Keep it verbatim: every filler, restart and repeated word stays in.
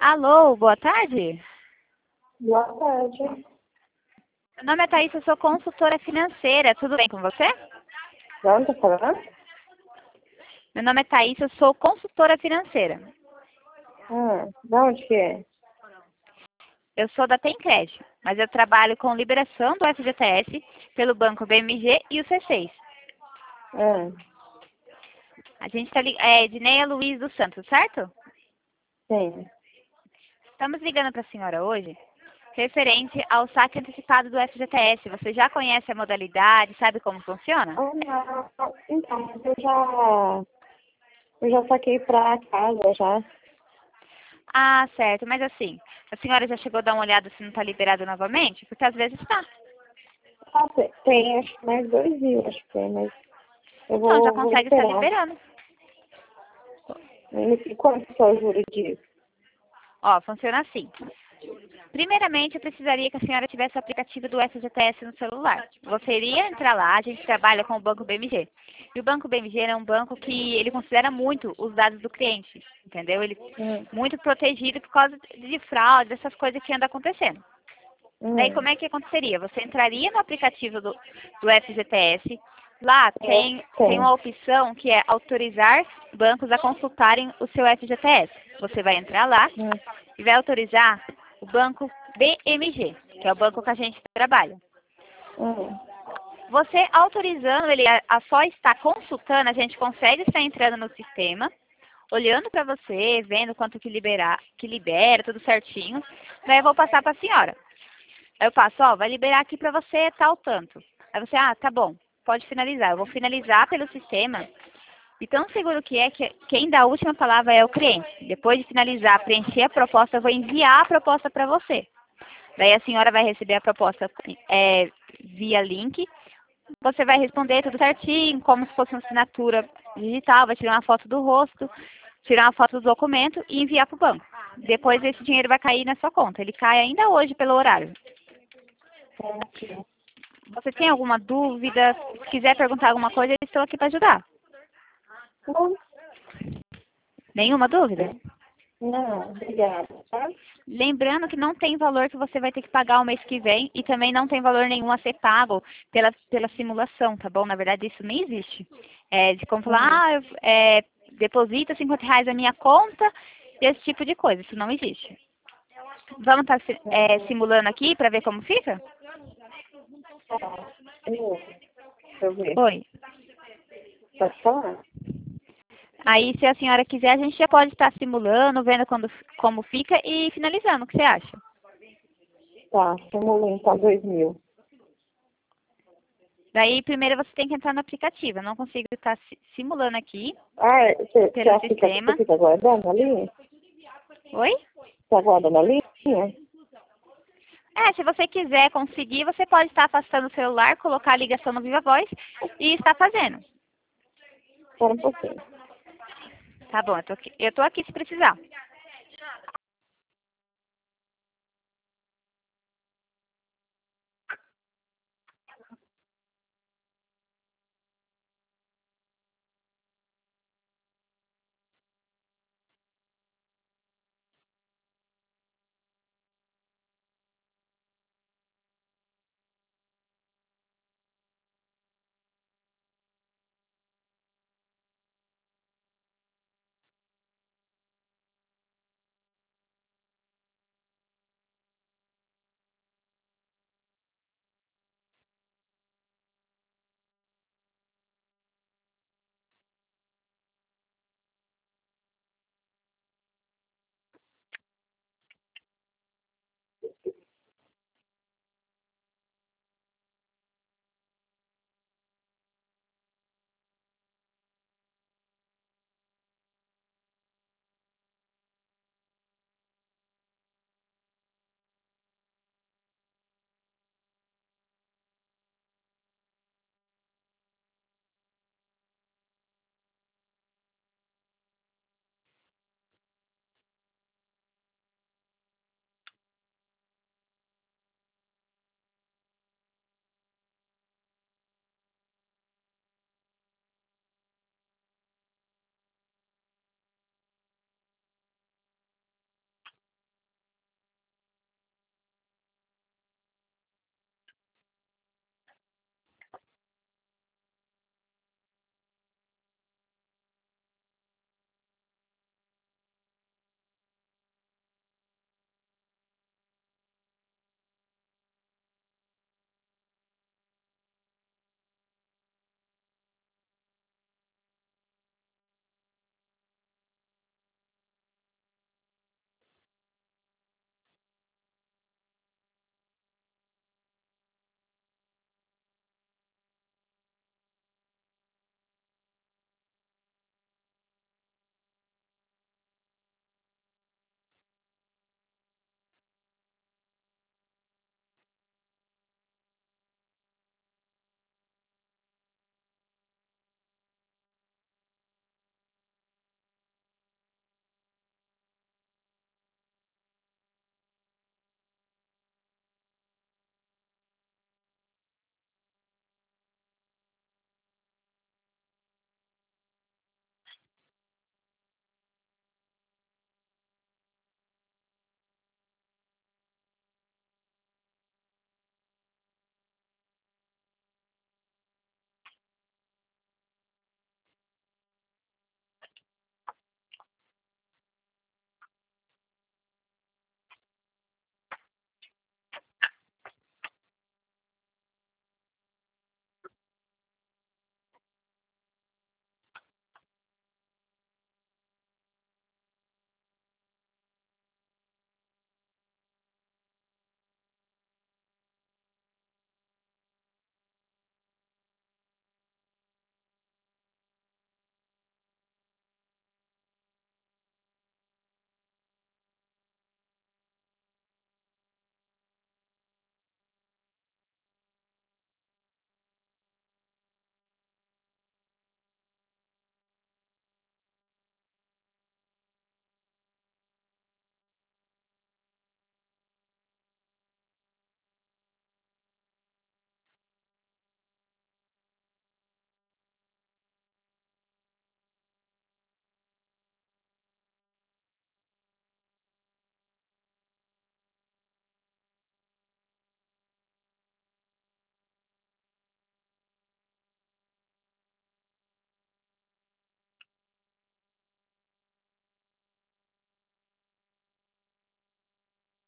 Alô, boa tarde. Boa tarde. Meu nome é Thaís, eu sou consultora financeira. Tudo bem com você? De onde tá falando? Meu nome é Thaís, eu sou consultora financeira. Ah, de onde que é? Eu sou da Tencred, mas eu trabalho com liberação do F G T S pelo Banco B M G e o C seis. Ah, A gente está é Edneia Luiz dos Santos, certo? sim. Estamos ligando para a senhora hoje referente ao saque antecipado do F G T S. Você já conhece a modalidade, sabe como funciona? Ah, não. Então, mas eu já... Eu já saquei pra casa, já. Ah, certo. Mas assim, a senhora já chegou a dar uma olhada se não está liberado novamente? Porque às vezes está. Ah, tem, tem, acho que mais dois dias, acho que tem, mas eu Então, já vou, vou consegue estar esperar. liberando. E quanto que é o juro disso? Ó, funciona assim. Primeiramente, eu precisaria que a senhora tivesse o aplicativo do F G T S no celular. Você iria entrar lá, a gente trabalha com o Banco B M G. E o Banco B M G é um banco que ele considera muito os dados do cliente, entendeu? Ele Hum, muito protegido por causa de fraude, dessas coisas que andam acontecendo. Daí, hum. como é que aconteceria? Você entraria no aplicativo do, do F G T S, lá É, tem, tem tem. uma opção que é autorizar bancos a consultarem o seu F G T S. Você vai entrar lá Hum, e vai autorizar o banco B M G, que é o banco que a gente trabalha. hum. Você autorizando ele a, a só estar consultando, a gente consegue estar entrando no sistema, olhando para você, vendo quanto que, liberar, que libera, tudo certinho. Daí eu vou passar para a senhora. Aí eu passo, ó, vai liberar aqui para você tal tanto. Aí você, ah, tá bom, pode finalizar. Eu vou finalizar pelo sistema. E tão seguro que é que quem dá a última palavra é o cliente. Depois de finalizar, preencher a proposta, eu vou enviar a proposta para você. Daí a senhora vai receber a proposta é, via link. Você vai responder tudo certinho, como se fosse uma assinatura digital, vai tirar uma foto do rosto, tirar uma foto do documento e enviar para o banco. Depois esse dinheiro vai cair na sua conta. Ele cai ainda hoje pelo horário. Certo. Você tem alguma dúvida? Se quiser perguntar alguma coisa, eu estou aqui para ajudar. Não, Nenhuma dúvida? não, obrigada, tá? Lembrando que não tem valor que você vai ter que pagar o mês que vem e também não tem valor nenhum a ser pago pela, pela simulação, tá bom? Na verdade, isso nem existe. É, de como falar, Hum. ah, eu, é, deposita cinquenta reais na minha conta, esse tipo de coisa. Isso não existe. Vamos estar é, simulando aqui para ver como fica? Tá. Eu- Deixa eu ver. Oi. Pode falar? Aí, se a senhora quiser, a gente já pode estar simulando, vendo quando, como fica e finalizando. O que você acha? Tá, simula então dois mil. Daí, primeiro você tem que entrar no aplicativo. Eu não consigo estar si- simulando aqui Ah, é, você pelo já fica, você sistema. fica aguardando ali? Oi? Você aguarda na linha? É, se você quiser conseguir, você pode estar afastando o celular, colocar a ligação no Viva Voz e estar fazendo. Espera um pouquinho. Tá bom, eu tô aqui, eu tô aqui se precisar.